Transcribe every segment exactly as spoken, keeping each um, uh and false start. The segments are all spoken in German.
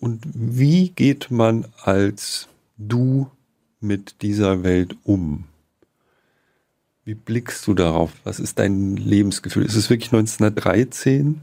Und wie geht man als du mit dieser Welt um? Wie blickst du darauf? Was ist dein Lebensgefühl? Ist es wirklich neunzehnhundertdreizehn?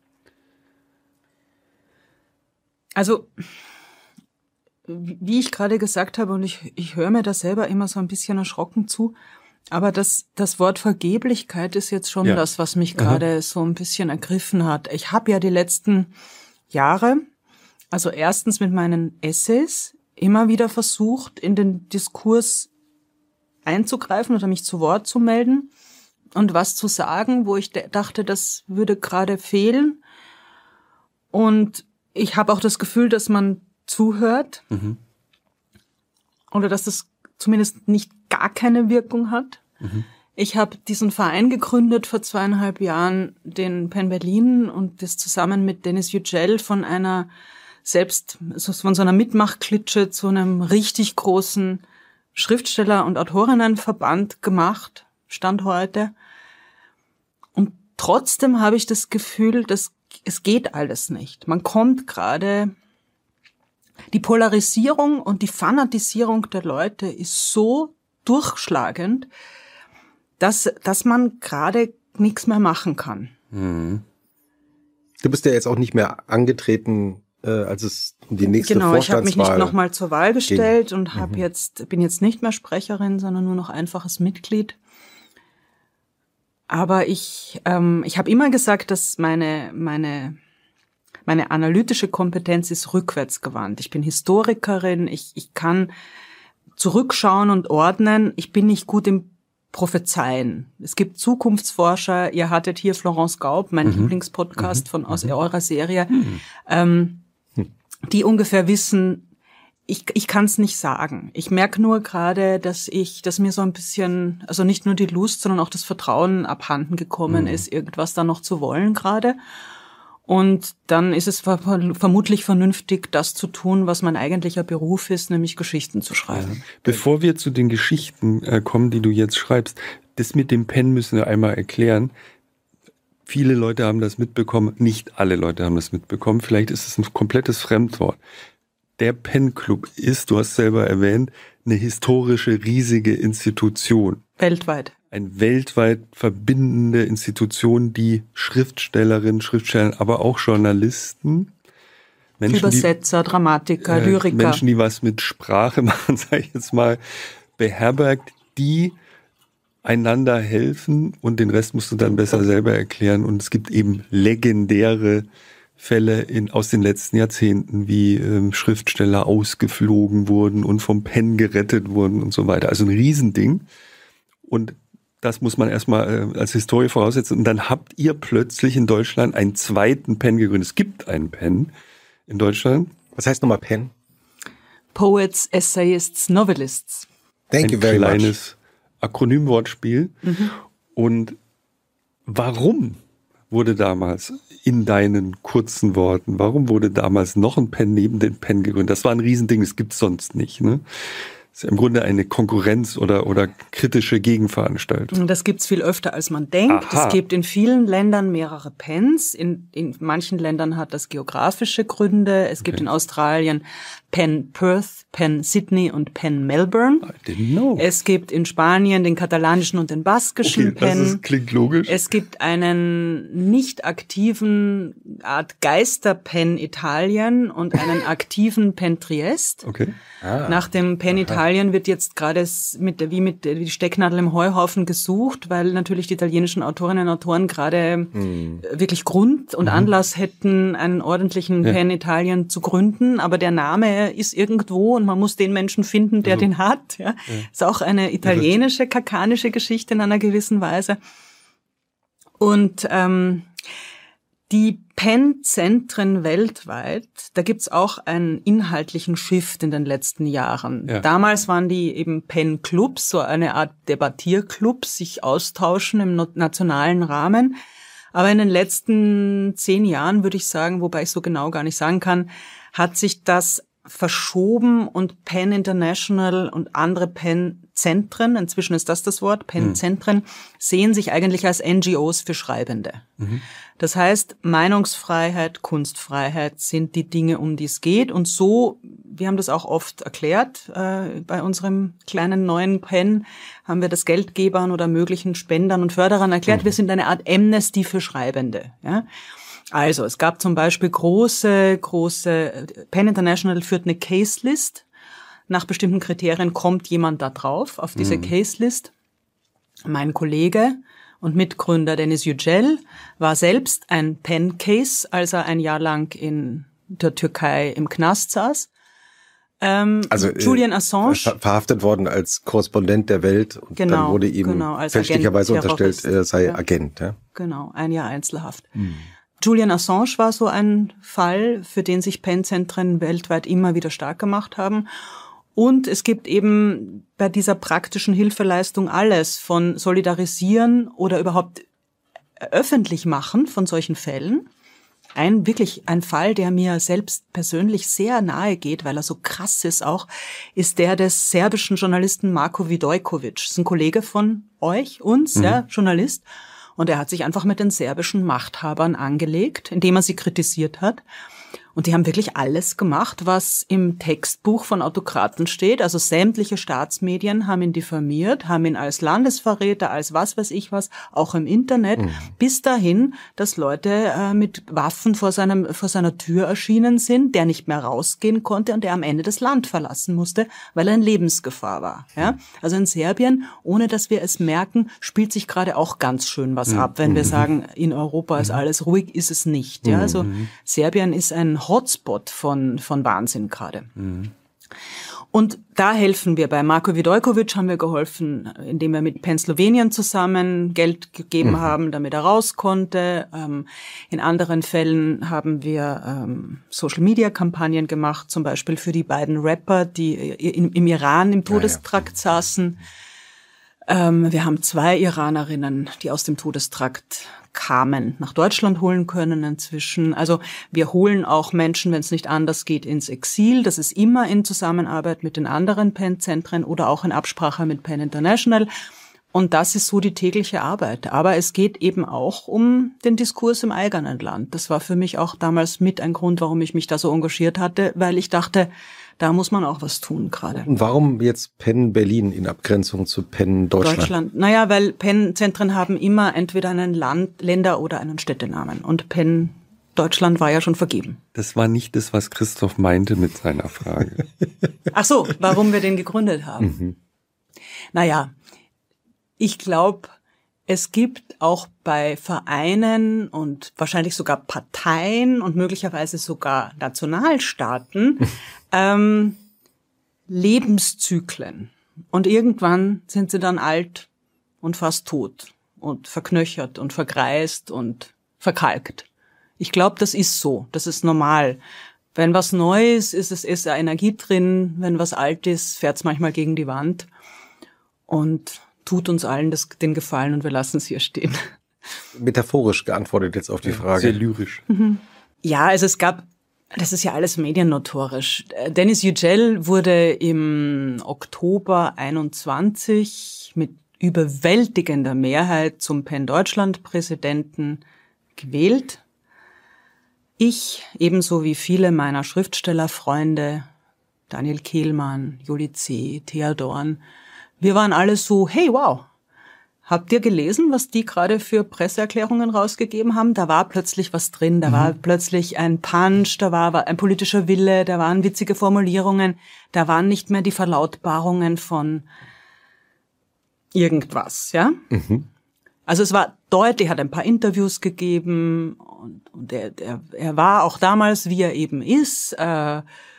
Also, wie ich gerade gesagt habe, und ich, ich höre mir da selber immer so ein bisschen erschrocken zu, aber das, das Wort Vergeblichkeit ist jetzt schon ja. das, was mich gerade so ein bisschen ergriffen hat. Ich habe ja die letzten Jahre, also erstens mit meinen Essays, immer wieder versucht, in den Diskurs einzugreifen oder mich zu Wort zu melden und was zu sagen, wo ich dachte, das würde gerade fehlen. Und ich habe auch das Gefühl, dass man zuhört mhm. oder dass das zumindest nicht gar keine Wirkung hat. Mhm. Ich habe diesen Verein gegründet vor zweieinhalb Jahren, den Penn Berlin, und das zusammen mit Dennis Yücel von einer selbst, also von so einer Mitmachklitsche zu einem richtig großen Schriftsteller- und Autorinnenverband gemacht, Stand heute. Und trotzdem habe ich das Gefühl, dass es geht alles nicht. Man kommt gerade, die Polarisierung und die Fanatisierung der Leute ist so durchschlagend, dass, dass man gerade nichts mehr machen kann. Mhm. Du bist ja jetzt auch nicht mehr angetreten, äh, als es um die nächste genau, Vorstandswahl... Genau, ich habe mich nicht nochmal zur Wahl gestellt ging. und hab mhm. jetzt bin jetzt nicht mehr Sprecherin, sondern nur noch einfaches Mitglied. Aber ich ähm, ich habe immer gesagt, dass meine meine meine analytische Kompetenz ist rückwärtsgewandt. Ich bin Historikerin, ich ich kann zurückschauen und ordnen. Ich bin nicht gut im Prophezeien. Es gibt Zukunftsforscher. Ihr hattet hier Florence Gaub, mein mhm. Lieblingspodcast mhm. von aus mhm. eurer Serie, mhm. ähm, die ungefähr wissen, ich, ich kann es nicht sagen. Ich merke nur gerade, dass ich, dass mir so ein bisschen, also nicht nur die Lust, sondern auch das Vertrauen abhanden gekommen mhm. ist, irgendwas da noch zu wollen gerade. Und dann ist es ver- vermutlich vernünftig, das zu tun, was mein eigentlicher Beruf ist, nämlich Geschichten zu schreiben. Ja. Bevor wir zu den Geschichten äh, kommen, die du jetzt schreibst, das mit dem Pen müssen wir einmal erklären. Viele Leute haben das mitbekommen, nicht alle Leute haben das mitbekommen. Vielleicht ist es ein komplettes Fremdwort. Der Pen Club ist, du hast selber erwähnt, eine historische, riesige Institution. Weltweit. Eine weltweit verbindende Institution, die Schriftstellerinnen, Schriftsteller, aber auch Journalisten, Menschen, Übersetzer, die, Dramatiker, äh, Lyriker. Menschen, die was mit Sprache machen, sage ich jetzt mal, beherbergt, die einander helfen, und den Rest musst du dann besser selber erklären. Und es gibt eben legendäre Fälle in, aus den letzten Jahrzehnten, wie ähm, Schriftsteller ausgeflogen wurden und vom Pen gerettet wurden und so weiter. Also ein Riesending. Und das muss man erstmal äh, als Historie voraussetzen. Und dann habt ihr plötzlich in Deutschland einen zweiten Pen gegründet. Es gibt einen Pen in Deutschland. Was heißt nochmal Pen? Poets, Essayists, Novelists. Thank you very much. Ein kleines Akronymwortspiel. Mhm. Und warum wurde damals in deinen kurzen Worten, warum wurde damals noch ein Pen neben den Pen gegründet? Das war ein Riesending, das gibt's sonst nicht, ne? Das ist im Grunde eine Konkurrenz oder, oder kritische Gegenveranstaltung. Das gibt's viel öfter, als man denkt. Aha. Es gibt in vielen Ländern mehrere Pens. In, in manchen Ländern hat das geografische Gründe. Es gibt okay. in Australien Pen Perth, Pen Sydney und Pen Melbourne. I didn't know. Es gibt in Spanien den katalanischen und den baskischen okay, Pen. Das ist, klingt logisch. Es gibt einen nicht aktiven Art Geister-Pen Italien und einen aktiven Pen Triest. Okay. Ah. Nach dem Pen Italien Italien wird jetzt gerade mit der, wie mit wie die Stecknadel im Heuhaufen gesucht, weil natürlich die italienischen Autorinnen und Autoren gerade mhm. wirklich Grund und mhm. Anlass hätten, einen ordentlichen ja. Pen Italien zu gründen. Aber der Name ist irgendwo und man muss den Menschen finden, der also, den hat. Ja. Ja. Ist auch eine italienische, kakanische Geschichte in einer gewissen Weise. Und ähm, die Pen-Zentren weltweit, da gibt's auch einen inhaltlichen Shift in den letzten Jahren. Ja. Damals waren die eben Pen-Clubs, so eine Art Debattierclubs, sich austauschen im nationalen Rahmen. Aber in den letzten zehn Jahren, würde ich sagen, wobei ich so genau gar nicht sagen kann, hat sich das verschoben und Penn International und andere Penn-Zentren, inzwischen ist das das Wort, Penn-Zentren, mhm. sehen sich eigentlich als N G Os für Schreibende. Mhm. Das heißt, Meinungsfreiheit, Kunstfreiheit sind die Dinge, um die es geht. Und so, wir haben das auch oft erklärt, äh, bei unserem kleinen neuen Penn haben wir das Geldgebern oder möglichen Spendern und Förderern erklärt, mhm. wir sind eine Art Amnesty für Schreibende, ja. Also, es gab zum Beispiel große, große, Penn International führt eine Case-List. Nach bestimmten Kriterien kommt jemand da drauf, auf diese mhm. Case-List. Mein Kollege und Mitgründer Deniz Yücel war selbst ein Penn-Case, als er ein Jahr lang in der Türkei im Knast saß. Ähm, also Julian Assange ver- verhaftet worden als Korrespondent der Welt und genau, dann wurde ihm genau, fälschlicherweise unterstellt, er sei ja. Agent. Ja? Genau, ein Jahr Einzelhaft. Mhm. Julian Assange war so ein Fall, für den sich Penn-Zentren weltweit immer wieder stark gemacht haben. Und es gibt eben bei dieser praktischen Hilfeleistung alles von Solidarisieren oder überhaupt öffentlich machen von solchen Fällen. Ein, wirklich ein Fall, der mir selbst persönlich sehr nahe geht, weil er so krass ist auch, ist der des serbischen Journalisten Marko Vidojković. Das ist ein Kollege von euch, uns, mhm. ja, Journalist. Und er hat sich einfach mit den serbischen Machthabern angelegt, indem er sie kritisiert hat. Und die haben wirklich alles gemacht, was im Textbuch von Autokraten steht. Also sämtliche Staatsmedien haben ihn diffamiert, haben ihn als Landesverräter, als was weiß ich was, auch im Internet, mhm. bis dahin, dass Leute äh, mit Waffen vor seinem vor seiner Tür erschienen sind, der nicht mehr rausgehen konnte und der am Ende das Land verlassen musste, weil er in Lebensgefahr war. Ja? Also in Serbien, ohne dass wir es merken, spielt sich gerade auch ganz schön was mhm. ab. Wenn wir sagen, in Europa ist alles ruhig, ist es nicht. Ja? Also mhm. Serbien ist ein Hotspot von von Wahnsinn gerade. Mhm. Und da helfen wir. Bei Marko Vidojković haben wir geholfen, indem wir mit Penn Slowenien zusammen Geld gegeben mhm. haben, damit er raus konnte. Ähm, in anderen Fällen haben wir ähm, Social-Media-Kampagnen gemacht, zum Beispiel für die beiden Rapper, die in, im Iran im Todestrakt ja, ja. saßen. Ähm, wir haben zwei Iranerinnen, die aus dem Todestrakt kamen, nach Deutschland holen können inzwischen. Also wir holen auch Menschen, wenn es nicht anders geht, ins Exil. Das ist immer in Zusammenarbeit mit den anderen Penn-Zentren oder auch in Absprache mit Penn International. Und das ist so die tägliche Arbeit. Aber es geht eben auch um den Diskurs im eigenen Land. Das war für mich auch damals mit ein Grund, warum ich mich da so engagiert hatte, weil ich dachte, da muss man auch was tun gerade. Und warum jetzt Penn Berlin in Abgrenzung zu Penn Deutschland? Deutschland. Naja, weil Penn-Zentren haben immer entweder einen Land, Länder- oder einen Städtenamen. Und Penn Deutschland war ja schon vergeben. Das war nicht das, was Christoph meinte mit seiner Frage. Ach so, warum wir den gegründet haben. Mhm. Naja, ich glaube, es gibt auch bei Vereinen und wahrscheinlich sogar Parteien und möglicherweise sogar Nationalstaaten ähm, Lebenszyklen. Und irgendwann sind sie dann alt und fast tot und verknöchert und vergreist und verkalkt. Ich glaube, das ist so. Das ist normal. Wenn was neu ist, ist es ist Energie drin. Wenn was alt ist, fährt es manchmal gegen die Wand. Und tut uns allen das, den Gefallen und wir lassen es hier stehen. Metaphorisch geantwortet jetzt auf die Frage. Sehr lyrisch. Mhm. Ja, also es gab, das ist ja alles mediennotorisch. Deniz Yücel wurde im Oktober einundzwanzig mit überwältigender Mehrheit zum Penn Deutschland Präsidenten gewählt. Ich, ebenso wie viele meiner Schriftstellerfreunde, Daniel Kehlmann, Juli C., Thea Dorn, wir waren alle so, hey, wow, habt ihr gelesen, was die gerade für Presseerklärungen rausgegeben haben? Da war plötzlich was drin, da mhm. war plötzlich ein Punch, da war ein politischer Wille, da waren witzige Formulierungen, da waren nicht mehr die Verlautbarungen von irgendwas, ja? Mhm. Also es war deutlich, er hat ein paar Interviews gegeben und, und er, er, er war auch damals, wie er eben ist, äh,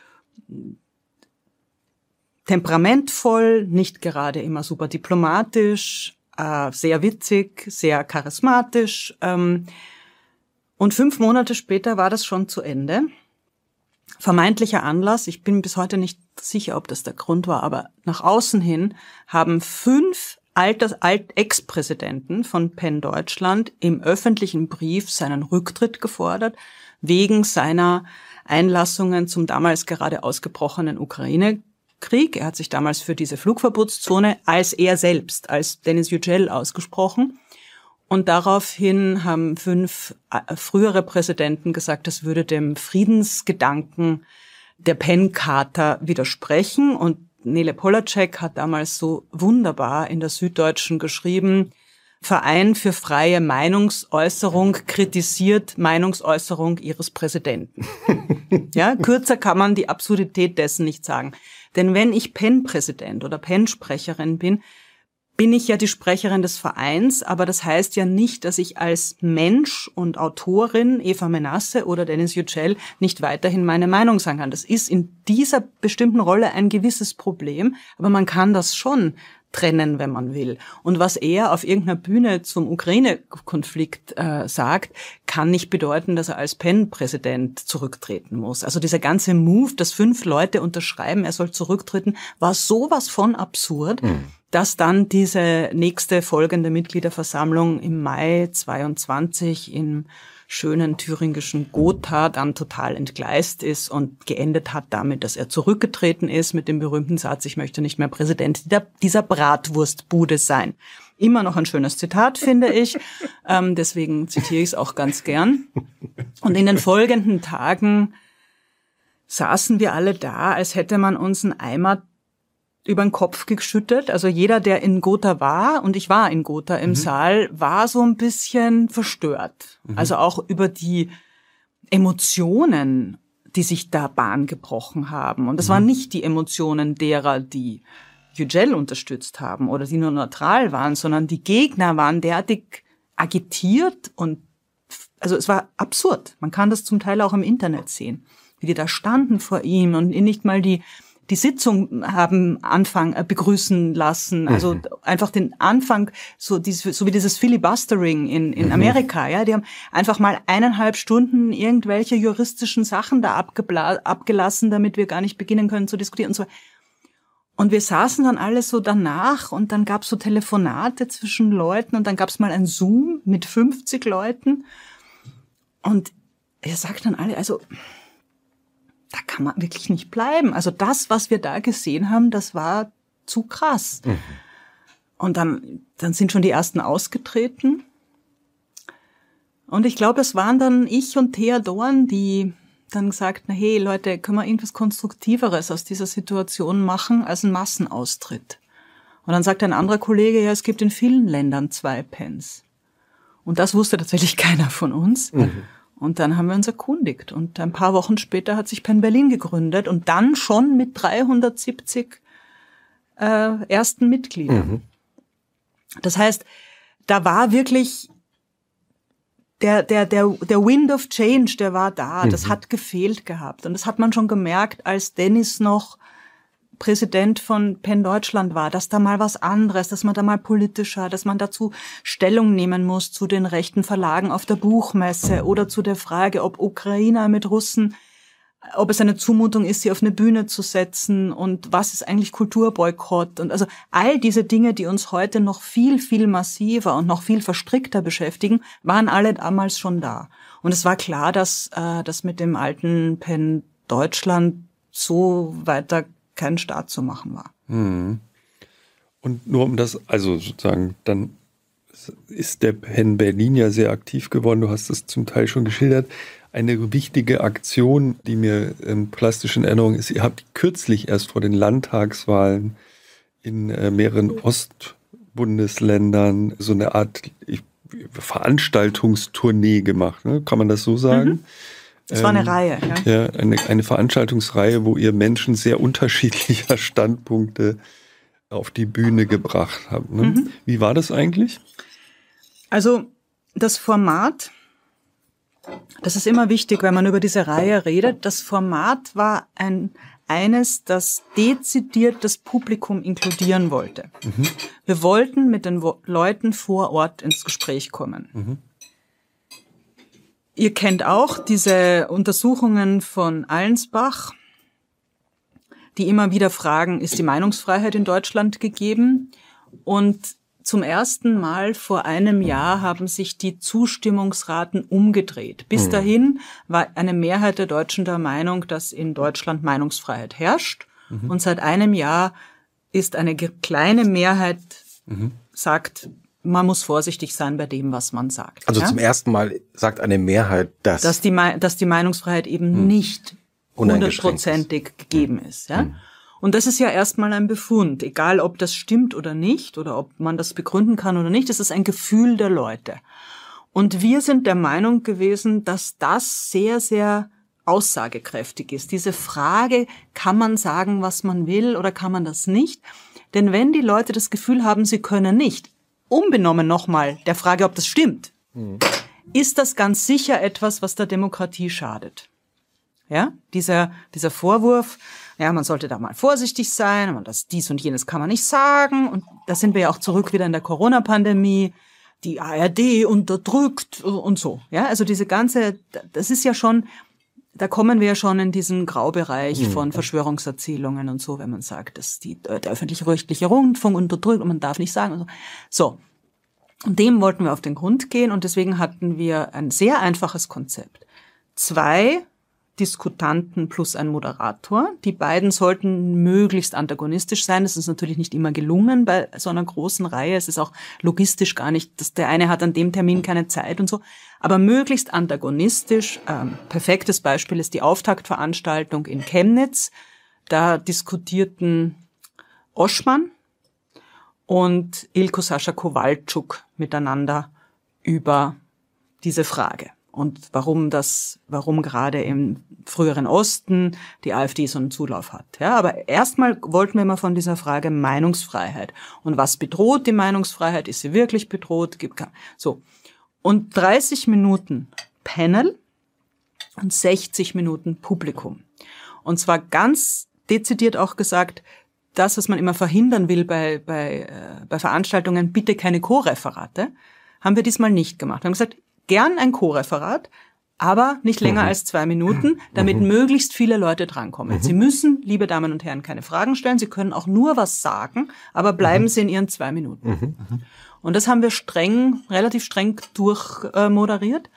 temperamentvoll, nicht gerade immer super diplomatisch, äh, sehr witzig, sehr charismatisch. Ähm, und fünf Monate später war das schon zu Ende. Vermeintlicher Anlass, ich bin bis heute nicht sicher, ob das der Grund war, aber nach außen hin haben fünf Alters, Alt, Ex-Präsidenten von Penn Deutschland im öffentlichen Brief seinen Rücktritt gefordert. wegen seiner Einlassungen zum damals gerade ausgebrochenen Ukraine-Krieg. Er hat sich damals für diese Flugverbotszone als er selbst, als Denis Yücel ausgesprochen. Und daraufhin haben fünf frühere Präsidenten gesagt, das würde dem Friedensgedanken der Penn-Charta widersprechen. Und Nele Polacek hat damals so wunderbar in der Süddeutschen geschrieben, Verein für freie Meinungsäußerung kritisiert Meinungsäußerung ihres Präsidenten. Ja, kürzer kann man die Absurdität dessen nicht sagen. Denn wenn ich Penn-Präsident oder Penn-Sprecherin bin, bin ich ja die Sprecherin des Vereins, aber das heißt ja nicht, dass ich als Mensch und Autorin Eva Menasse oder Denis Yücel nicht weiterhin meine Meinung sagen kann. Das ist in dieser bestimmten Rolle ein gewisses Problem, aber man kann das schon trennen, wenn man will. Und was er auf irgendeiner Bühne zum Ukraine-Konflikt äh, sagt, kann nicht bedeuten, dass er als Penn-Präsident zurücktreten muss. Also dieser ganze Move, dass fünf Leute unterschreiben, er soll zurücktreten, war sowas von absurd, mhm. dass dann diese nächste folgende Mitgliederversammlung im Mai zweiundzwanzig im schönen thüringischen Gotha dann total entgleist ist und geendet hat damit, dass er zurückgetreten ist mit dem berühmten Satz, ich möchte nicht mehr Präsident dieser Bratwurstbude sein. Immer noch ein schönes Zitat, finde ich. Ähm, deswegen zitiere ich es auch ganz gern. Und in den folgenden Tagen saßen wir alle da, als hätte man uns einen Eimer über den Kopf geschüttet. Also jeder, der in Gotha war, und ich war in Gotha im mhm. Saal, war so ein bisschen verstört. Mhm. Also auch über die Emotionen, die sich da Bahn gebrochen haben. Und das mhm. waren nicht die Emotionen derer, die Yücel unterstützt haben oder die nur neutral waren, sondern die Gegner waren derartig agitiert und also es war absurd. Man kann das zum Teil auch im Internet sehen, wie die da standen vor ihm und ihn nicht mal die die Sitzung haben Anfang äh, begrüßen lassen, also mhm. einfach den Anfang, so dieses, so wie dieses Filibustering in in Amerika, ja, die haben einfach mal eineinhalb Stunden irgendwelche juristischen Sachen da abgebla- abgelassen, damit wir gar nicht beginnen können zu diskutieren und so. Und wir saßen dann alle so danach und dann gab's so Telefonate zwischen Leuten und dann gab's mal ein Zoom mit fünfzig Leuten und er sagt dann alle, also da kann man wirklich nicht bleiben. Also das, was wir da gesehen haben, das war zu krass. Mhm. Und dann, dann sind schon die ersten ausgetreten. Und ich glaube, es waren dann ich und Thea Dorn, die dann gesagt, na hey Leute, können wir irgendwas Konstruktiveres aus dieser Situation machen als ein Massenaustritt? Und dann sagt ein anderer Kollege, ja, es gibt in vielen Ländern zwei Penns. Und das wusste tatsächlich keiner von uns. Mhm. Und dann haben wir uns erkundigt. Und ein paar Wochen später hat sich Penn Berlin gegründet und dann schon mit dreihundertsiebzig äh, ersten Mitgliedern. Mhm. Das heißt, da war wirklich der der der der Wind of Change, der war da. Mhm. Das hat gefehlt gehabt. Und das hat man schon gemerkt, als Denis noch Präsident von Penn Deutschland war, dass da mal was anderes, dass man da mal politischer, dass man dazu Stellung nehmen muss zu den rechten Verlagen auf der Buchmesse oder zu der Frage, ob Ukrainer mit Russen, ob es eine Zumutung ist, sie auf eine Bühne zu setzen und was ist eigentlich Kulturboykott und also all diese Dinge, die uns heute noch viel, viel massiver und noch viel verstrickter beschäftigen, waren alle damals schon da. Und es war klar, dass äh, das mit dem alten Penn Deutschland so weiter keinen Start zu machen war. Hm. Und nur um das, also sozusagen, dann ist der Penn Berlin ja sehr aktiv geworden, du hast es zum Teil schon geschildert. Eine wichtige Aktion, die mir ähm, plastisch in Erinnerung ist, ihr habt kürzlich erst vor den Landtagswahlen in äh, mehreren Ostbundesländern so eine Art ich, Veranstaltungstournee gemacht, ne? Kann man das so sagen? Mhm. Das war eine ähm, Reihe, ja. Ja, eine, eine Veranstaltungsreihe, wo ihr Menschen sehr unterschiedlicher Standpunkte auf die Bühne gebracht habt. Ne? Mhm. Wie war das eigentlich? Also das Format, das ist immer wichtig, wenn man über diese Reihe redet, das Format war ein eines, das dezidiert das Publikum inkludieren wollte. Mhm. Wir wollten mit den Wo- Leuten vor Ort ins Gespräch kommen. Mhm. Ihr kennt auch diese Untersuchungen von Allensbach, die immer wieder fragen, ist die Meinungsfreiheit in Deutschland gegeben? Und zum ersten Mal vor einem Jahr haben sich die Zustimmungsraten umgedreht. Bis mhm. dahin war eine Mehrheit der Deutschen der Meinung, dass in Deutschland Meinungsfreiheit herrscht. Mhm. Und seit einem Jahr ist eine kleine Mehrheit, mhm. sagt, man muss vorsichtig sein bei dem, was man sagt. Also ja? Zum ersten Mal sagt eine Mehrheit, dass... Dass die, dass die Meinungsfreiheit eben mhm. nicht hundertprozentig gegeben ist. Ja? Mhm. Und das ist ja erstmal ein Befund, egal ob das stimmt oder nicht oder ob man das begründen kann oder nicht, das ist ein Gefühl der Leute. Und wir sind der Meinung gewesen, dass das sehr, sehr aussagekräftig ist. Diese Frage, kann man sagen, was man will oder kann man das nicht? Denn wenn die Leute das Gefühl haben, sie können nicht, unbenommen nochmal der Frage, ob das stimmt, mhm. ist das ganz sicher etwas, was der Demokratie schadet. Ja, dieser, dieser Vorwurf, ja, man sollte da mal vorsichtig sein, und das, dies und jenes kann man nicht sagen. Und da sind wir ja auch zurück wieder in der Corona-Pandemie. Die A R D unterdrückt und so. Ja, also diese ganze, das ist ja schon, da kommen wir ja schon in diesen Graubereich mhm. von Verschwörungserzählungen und so, wenn man sagt, dass die, der öffentlich-rechtliche Rundfunk unterdrückt und man darf nicht sagen und so. So. Und dem wollten wir auf den Grund gehen und deswegen hatten wir ein sehr einfaches Konzept. Zwei Diskutanten plus ein Moderator. Die beiden sollten möglichst antagonistisch sein. Das ist natürlich nicht immer gelungen bei so einer großen Reihe. Es ist auch logistisch gar nicht, dass der eine hat an dem Termin keine Zeit und so. Aber möglichst antagonistisch. Ähm, perfektes Beispiel ist die Auftaktveranstaltung in Chemnitz. Da diskutierten Oschmann und Ilko Sascha Kowalczuk miteinander über diese Frage. Und warum das, warum gerade im früheren Osten die AfD so einen Zulauf hat. Ja, aber erstmal wollten wir mal von dieser Frage Meinungsfreiheit. Und was bedroht die Meinungsfreiheit? Ist sie wirklich bedroht? So. Und dreißig Minuten Panel und sechzig Minuten Publikum. Und zwar ganz dezidiert auch gesagt, das, was man immer verhindern will bei, bei, äh, bei Veranstaltungen, bitte keine Co-Referate, haben wir diesmal nicht gemacht. Wir haben gesagt, gern ein Co-Referat, aber nicht länger mhm. als zwei Minuten, damit mhm. möglichst viele Leute drankommen. Mhm. Sie müssen, liebe Damen und Herren, keine Fragen stellen. Sie können auch nur was sagen, aber bleiben mhm. Sie in Ihren zwei Minuten. Mhm. Und das haben wir streng, relativ streng durchmoderiert.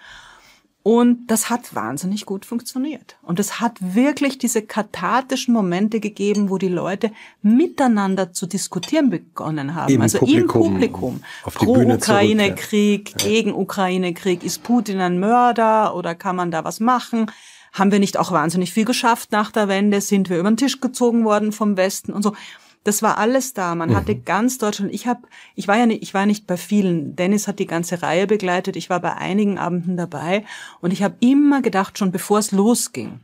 Und das hat wahnsinnig gut funktioniert. Und es hat wirklich diese kathartischen Momente gegeben, wo die Leute miteinander zu diskutieren begonnen haben. Im also Publikum, im Publikum. Pro Ukraine-Krieg, ja. gegen Ukraine-Krieg. Ist Putin ein Mörder oder kann man da was machen? Haben wir nicht auch wahnsinnig viel geschafft nach der Wende? Sind wir über den Tisch gezogen worden vom Westen und so? Das war alles da. Man mhm. hatte ganz Deutschland. Ich habe, ich war ja nicht, ich war nicht bei vielen. Dennis hat die ganze Reihe begleitet. Ich war bei einigen Abenden dabei und ich habe immer gedacht, schon bevor es losging,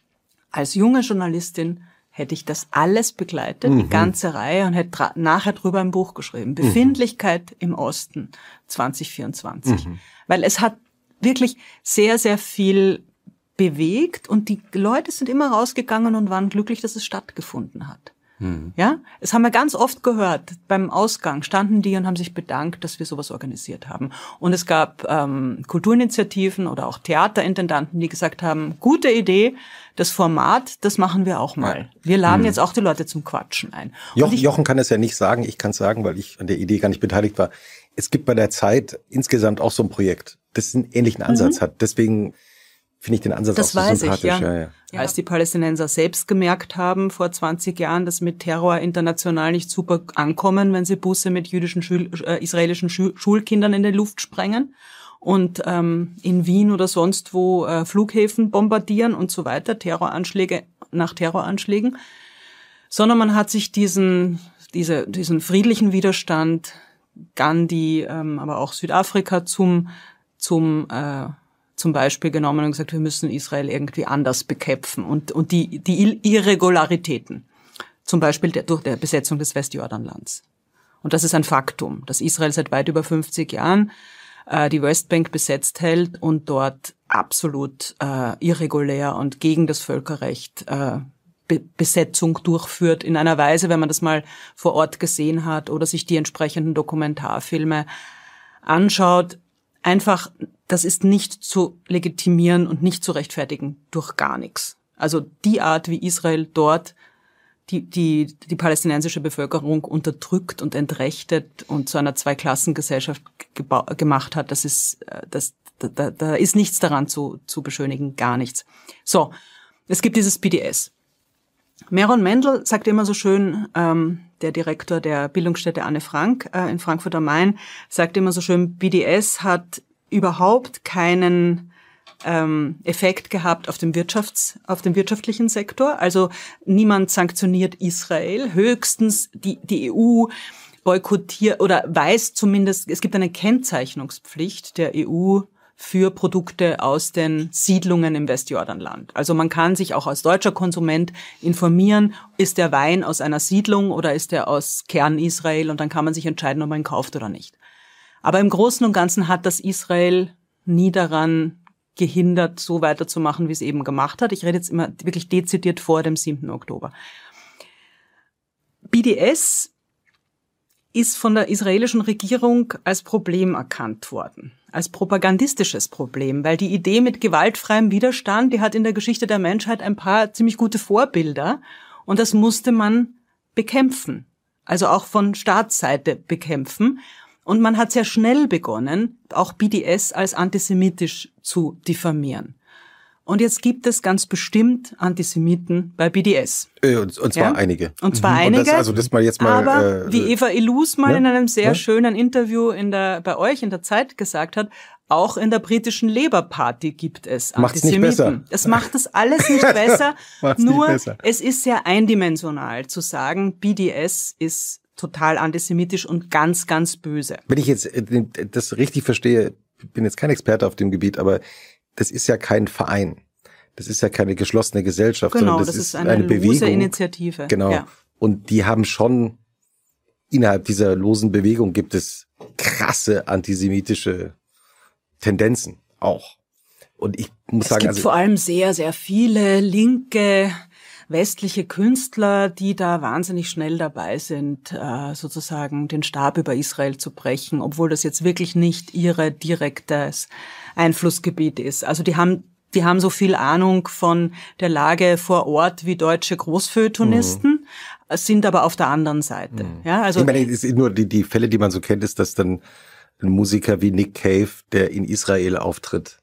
als junge Journalistin hätte ich das alles begleitet, mhm. die ganze Reihe und hätte nachher drüber ein Buch geschrieben. Befindlichkeit mhm. im Osten zwanzig vierundzwanzig, mhm. weil es hat wirklich sehr, sehr viel bewegt und die Leute sind immer rausgegangen und waren glücklich, dass es stattgefunden hat. Hm. Ja, es haben wir ganz oft gehört. Beim Ausgang standen die und haben sich bedankt, dass wir sowas organisiert haben. Und es gab ähm, Kulturinitiativen oder auch Theaterintendanten, die gesagt haben, gute Idee, das Format, das machen wir auch mal. Wir laden hm. jetzt auch die Leute zum Quatschen ein. Jochen, ich, Jochen kann es ja nicht sagen, ich kann es sagen, weil ich an der Idee gar nicht beteiligt war. Es gibt bei der Zeit insgesamt auch so ein Projekt, das einen ähnlichen Ansatz mhm. hat. Deswegen finde ich den Ansatz das auch so weiß sympathisch. Ich, ja. Ja, ja. Ja. Als die Palästinenser selbst gemerkt haben, vor zwanzig Jahren, dass mit Terror international nicht super ankommen, wenn sie Busse mit jüdischen, Schul äh, israelischen Schul Schulkindern in die Luft sprengen und ähm, in Wien oder sonst wo äh, Flughäfen bombardieren und so weiter, Terroranschläge nach Terroranschlägen, sondern man hat sich diesen, diese, diesen friedlichen Widerstand, Gandhi, ähm, aber auch Südafrika zum, zum äh, zum Beispiel genommen und gesagt, wir müssen Israel irgendwie anders bekämpfen und und die die Irregularitäten, zum Beispiel der, durch der Besetzung des Westjordanlands. Und das ist ein Faktum, dass Israel seit weit über fünfzig Jahren äh, die Westbank besetzt hält und dort absolut äh, irregulär und gegen das Völkerrecht äh, Be Besetzung durchführt in einer Weise, wenn man das mal vor Ort gesehen hat oder sich die entsprechenden Dokumentarfilme anschaut. Einfach, das ist nicht zu legitimieren und nicht zu rechtfertigen durch gar nichts. Also die Art, wie Israel dort die, die, die palästinensische Bevölkerung unterdrückt und entrechtet und zu einer Zweiklassengesellschaft geba- gemacht hat. Das ist, das, da, da ist nichts daran zu, zu beschönigen, gar nichts. So. Es gibt dieses B D S. Meron Mendel sagt immer so schön, ähm, der Direktor der Bildungsstätte Anne Frank äh, in Frankfurt am Main, sagt immer so schön, B D S hat überhaupt keinen ähm, Effekt gehabt auf dem Wirtschafts-, auf dem wirtschaftlichen Sektor. Also niemand sanktioniert Israel, höchstens die, die E U boykottiert oder weiß zumindest, es gibt eine Kennzeichnungspflicht der E U für Produkte aus den Siedlungen im Westjordanland. Also man kann sich auch als deutscher Konsument informieren, ist der Wein aus einer Siedlung oder ist der aus Kern Israel, und dann kann man sich entscheiden, ob man ihn kauft oder nicht. Aber im Großen und Ganzen hat das Israel nie daran gehindert, so weiterzumachen, wie es eben gemacht hat. Ich rede jetzt immer wirklich dezidiert vor dem siebten Oktober. B D S ist von der israelischen Regierung als Problem erkannt worden, als propagandistisches Problem, weil die Idee mit gewaltfreiem Widerstand, die hat in der Geschichte der Menschheit ein paar ziemlich gute Vorbilder, und das musste man bekämpfen, also auch von Staatsseite bekämpfen. Und man hat sehr schnell begonnen, auch B D S als antisemitisch zu diffamieren. Und jetzt gibt es ganz bestimmt Antisemiten bei B D S. Und, und zwar ja? einige. Und zwar mhm. einige. Und das, also das mal jetzt mal. Aber äh, wie Eva Illus mal ja? in einem sehr ja? schönen Interview in der bei euch in der Zeit gesagt hat, auch in der britischen Labour Party gibt es Macht's Antisemiten. Nicht besser. Das macht das alles nicht besser. Macht's Nur nicht besser. Es ist sehr eindimensional zu sagen, B D S ist total antisemitisch und ganz, ganz böse. Wenn ich jetzt das richtig verstehe, bin jetzt kein Experte auf dem Gebiet, aber das ist ja kein Verein. Das ist ja keine geschlossene Gesellschaft, genau, sondern das, das ist, ist eine, eine Bewegung. Lose Initiative. Genau. Ja. Und die haben schon, innerhalb dieser losen Bewegung gibt es krasse antisemitische Tendenzen auch. Und ich muss es sagen, gibt also vor allem sehr, sehr viele linke westliche Künstler, die da wahnsinnig schnell dabei sind, sozusagen den Stab über Israel zu brechen, obwohl das jetzt wirklich nicht ihre direktes Einflussgebiet ist. Also die haben die haben so viel Ahnung von der Lage vor Ort wie deutsche Großfeuilletonisten, mhm. sind aber auf der anderen Seite. Mhm. Ja, also ich meine, es ist nur die, die Fälle, die man so kennt, ist, dass dann ein Musiker wie Nick Cave, der in Israel auftritt,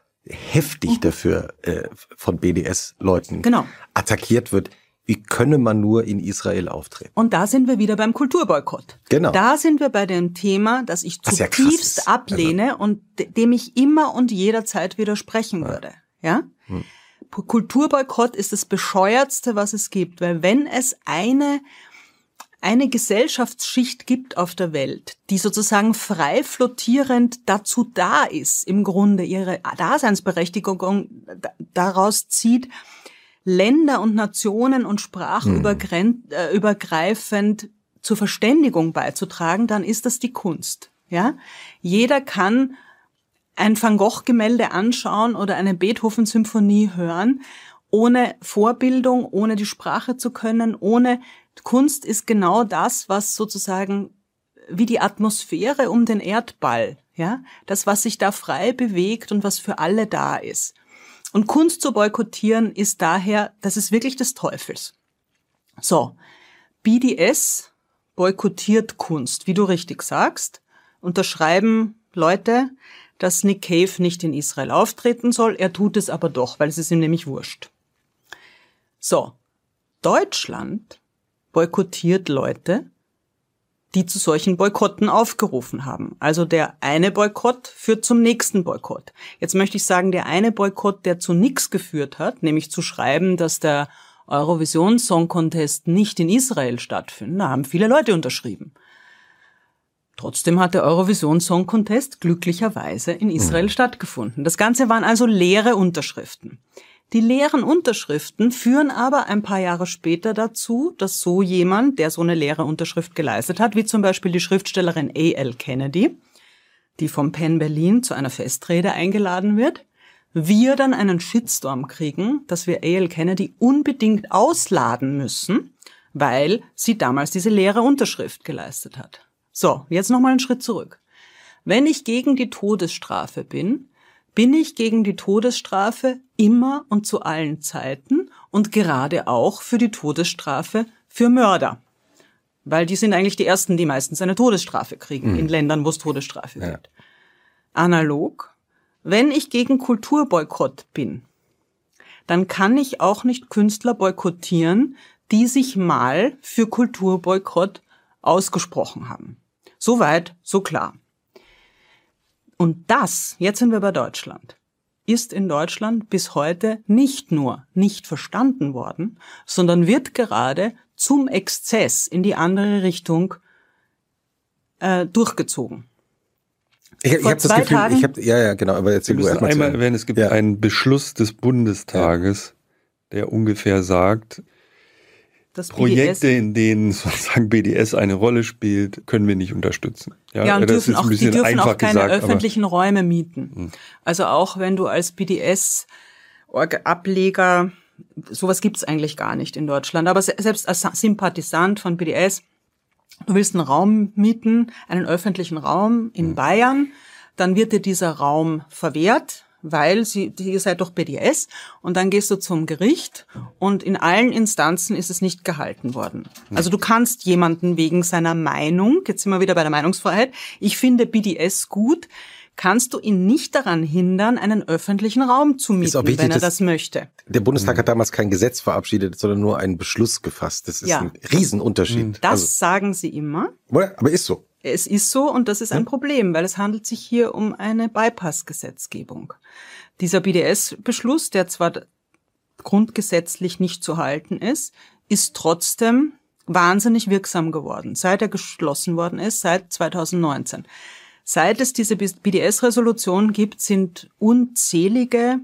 heftig dafür äh, von B D S-Leuten genau. attackiert wird. Wie könne man nur in Israel auftreten? Und da sind wir wieder beim Kulturboykott. Genau. Da sind wir bei dem Thema, das ich Was zutiefst ja ablehne also. und de- dem ich immer und jederzeit widersprechen ja. würde. Ja? Hm. Kulturboykott ist das Bescheuertste, was es gibt, weil wenn es eine eine Gesellschaftsschicht gibt auf der Welt, die sozusagen frei flottierend dazu da ist, im Grunde ihre Daseinsberechtigung daraus zieht, Länder und Nationen und Sprachen hm. äh, übergreifend zur Verständigung beizutragen, dann ist das die Kunst. Ja, jeder kann ein Van Gogh-Gemälde anschauen oder eine Beethoven-Symphonie hören, ohne Vorbildung, ohne die Sprache zu können, ohne Kunst ist genau das, was sozusagen wie die Atmosphäre um den Erdball, ja, das, was sich da frei bewegt und was für alle da ist. Und Kunst zu boykottieren ist daher, das ist wirklich des Teufels. So, B D S boykottiert Kunst, wie du richtig sagst. Unterschreiben Leute, dass Nick Cave nicht in Israel auftreten soll. Er tut es aber doch, weil es ist ihm nämlich wurscht. So, Deutschland boykottiert Leute, die zu solchen Boykotten aufgerufen haben. Also der eine Boykott führt zum nächsten Boykott. Jetzt möchte ich sagen, der eine Boykott, der zu nichts geführt hat, nämlich zu schreiben, dass der Eurovision Song Contest nicht in Israel stattfindet, da haben viele Leute unterschrieben. Trotzdem hat der Eurovision Song Contest glücklicherweise in Israel mhm. stattgefunden. Das Ganze waren also leere Unterschriften. Die leeren Unterschriften führen aber ein paar Jahre später dazu, dass so jemand, der so eine leere Unterschrift geleistet hat, wie zum Beispiel die Schriftstellerin A L Kennedy, die vom Penn Berlin zu einer Festrede eingeladen wird, wir dann einen Shitstorm kriegen, dass wir A L Kennedy unbedingt ausladen müssen, weil sie damals diese leere Unterschrift geleistet hat. So, jetzt nochmal einen Schritt zurück. Wenn ich gegen die Todesstrafe bin, bin ich gegen die Todesstrafe immer und zu allen Zeiten und gerade auch für die Todesstrafe für Mörder. Weil die sind eigentlich die Ersten, die meistens eine Todesstrafe kriegen, mhm. in Ländern, wo es Todesstrafe ja. gibt. Analog, wenn ich gegen Kulturboykott bin, dann kann ich auch nicht Künstler boykottieren, die sich mal für Kulturboykott ausgesprochen haben. Soweit, so klar. Und das, jetzt sind wir bei Deutschland, ist in Deutschland bis heute nicht nur nicht verstanden worden, sondern wird gerade zum Exzess in die andere Richtung äh, durchgezogen. Ich, ich habe das Gefühl, Tagen, ich habe ja ja genau, aber erzähl du du erstmal. Einmal erwähnen, es gibt ja. einen Beschluss des Bundestages, ja. der ungefähr sagt, das Projekte, in denen sozusagen B D S eine Rolle spielt, können wir nicht unterstützen. Ja, ja und dürfen auch, die dürfen auch keine gesagt, öffentlichen Räume mieten. Hm. Also auch wenn du als B D S-Ableger, sowas gibt's eigentlich gar nicht in Deutschland, aber selbst als Sympathisant von B D S, du willst einen Raum mieten, einen öffentlichen Raum in hm. Bayern, dann wird dir dieser Raum verwehrt, weil sie, ihr seid doch B D S, und dann gehst du zum Gericht und in allen Instanzen ist es nicht gehalten worden. Also du kannst jemanden wegen seiner Meinung, jetzt sind wir wieder bei der Meinungsfreiheit, ich finde B D S gut, kannst du ihn nicht daran hindern, einen öffentlichen Raum zu mieten, wichtig, wenn er das möchte. Der Bundestag hat damals kein Gesetz verabschiedet, sondern nur einen Beschluss gefasst. Das ist ja. ein Riesenunterschied. Das also, sagen sie immer. Aber ist so. Es ist so, und das ist ein Problem, weil es handelt sich hier um eine Bypass-Gesetzgebung. Dieser B D S-Beschluss, der zwar grundgesetzlich nicht zu halten ist, ist trotzdem wahnsinnig wirksam geworden, seit er geschlossen worden ist, seit zweitausendneunzehn. Seit es diese B D S-Resolution gibt, sind unzählige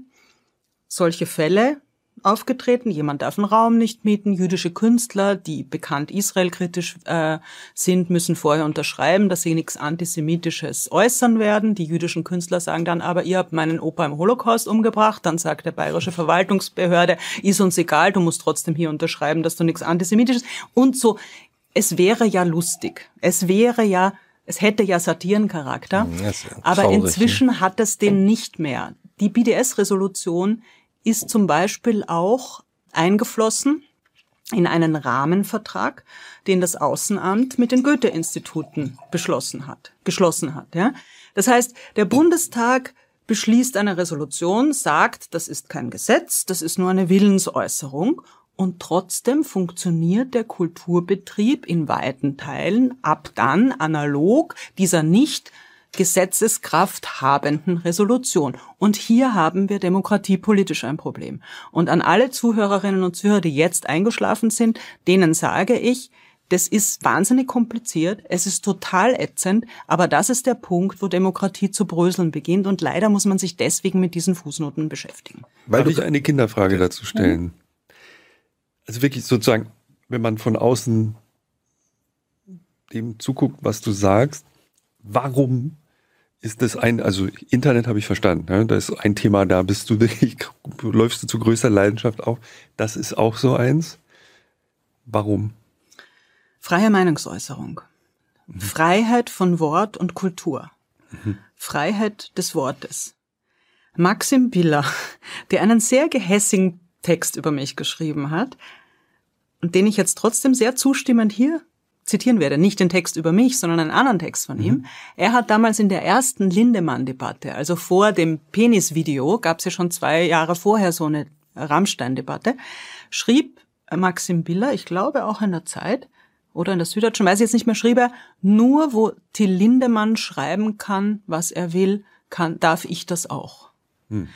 solche Fälle aufgetreten. Jemand darf einen Raum nicht mieten. Jüdische Künstler, die bekannt israelkritisch äh, sind, müssen vorher unterschreiben, dass sie nichts Antisemitisches äußern werden. Die jüdischen Künstler sagen dann aber, ihr habt meinen Opa im Holocaust umgebracht. Dann sagt der bayerische Verwaltungsbehörde, ist uns egal, du musst trotzdem hier unterschreiben, dass du nichts Antisemitisches. Und so, es wäre ja lustig. Es wäre ja, es hätte ja Satirencharakter. Ja, aber traurig, inzwischen ne? hat es den nicht mehr. Die B D S-Resolution ist zum Beispiel auch eingeflossen in einen Rahmenvertrag, den das Außenamt mit den Goethe-Instituten beschlossen hat, geschlossen hat. Ja? Das heißt, der Bundestag beschließt eine Resolution, sagt, das ist kein Gesetz, das ist nur eine Willensäußerung, und trotzdem funktioniert der Kulturbetrieb in weiten Teilen ab dann analog dieser nicht Gesetzeskraft habenden Resolution. Und hier haben wir demokratiepolitisch ein Problem. Und an alle Zuhörerinnen und Zuhörer, die jetzt eingeschlafen sind, denen sage ich, das ist wahnsinnig kompliziert, es ist total ätzend, aber das ist der Punkt, wo Demokratie zu bröseln beginnt, und leider muss man sich deswegen mit diesen Fußnoten beschäftigen. Darf ich eine Kinderfrage dazu stellen? Mhm. Also wirklich sozusagen, wenn man von außen dem zuguckt, was du sagst, warum ist das ein, also Internet habe ich verstanden, ne? Da ist ein Thema, da bist du wirklich, läufst du zu größter Leidenschaft auf. Das ist auch so eins. Warum? Freie Meinungsäußerung. Mhm. Freiheit von Wort und Kultur. Mhm. Freiheit des Wortes. Maxim Biller, der einen sehr gehässigen Text über mich geschrieben hat, und den ich jetzt trotzdem sehr zustimmend hier zitieren werde, nicht den Text über mich, sondern einen anderen Text von mhm. ihm. Er hat damals in der ersten Lindemann-Debatte, also vor dem Penis-Video, gab es ja schon zwei Jahre vorher so eine Rammstein-Debatte, schrieb Maxim Biller, ich glaube auch in der Zeit oder in der Süddeutschen, weiß ich jetzt nicht mehr, schrieb er, nur wo Till Lindemann schreiben kann, was er will, kann, darf ich das auch. Mhm.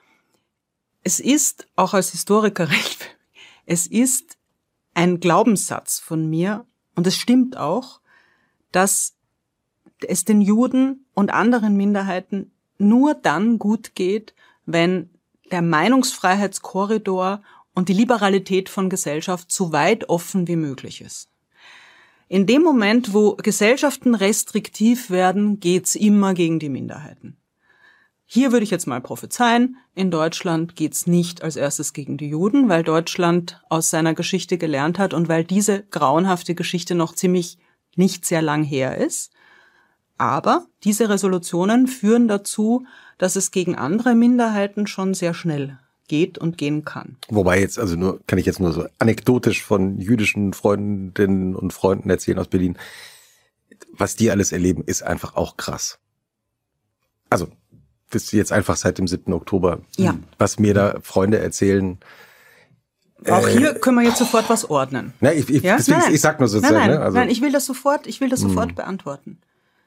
Es ist, auch als Historiker recht, es ist ein Glaubenssatz von mir, und es stimmt auch, dass es den Juden und anderen Minderheiten nur dann gut geht, wenn der Meinungsfreiheitskorridor und die Liberalität von Gesellschaft so weit offen wie möglich ist. In dem Moment, wo Gesellschaften restriktiv werden, geht's immer gegen die Minderheiten. Hier würde ich jetzt mal prophezeien, in Deutschland geht's nicht als erstes gegen die Juden, weil Deutschland aus seiner Geschichte gelernt hat und weil diese grauenhafte Geschichte noch ziemlich nicht sehr lang her ist. Aber diese Resolutionen führen dazu, dass es gegen andere Minderheiten schon sehr schnell geht und gehen kann. Wobei jetzt, also nur, kann ich jetzt nur so anekdotisch von jüdischen Freundinnen und Freunden erzählen aus Berlin. Was die alles erleben, ist einfach auch krass. Also, das ist jetzt einfach seit dem siebten Oktober. Ja. Was mir da Freunde erzählen. Auch äh, hier können wir jetzt sofort was ordnen. Nein, ich, ich, ja? deswegen, nein, ich sag nur sozusagen. Nein, nein, ne? also, nein, ich will das sofort, ich will das sofort hm. beantworten.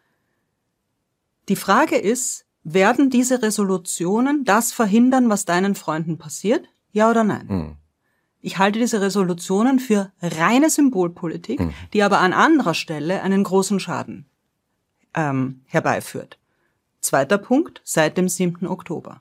Die Frage ist, werden diese Resolutionen das verhindern, was deinen Freunden passiert? Ja oder nein? Hm. Ich halte diese Resolutionen für reine Symbolpolitik, hm. die aber an anderer Stelle einen großen Schaden ähm, herbeiführt. Zweiter Punkt, seit dem siebten Oktober.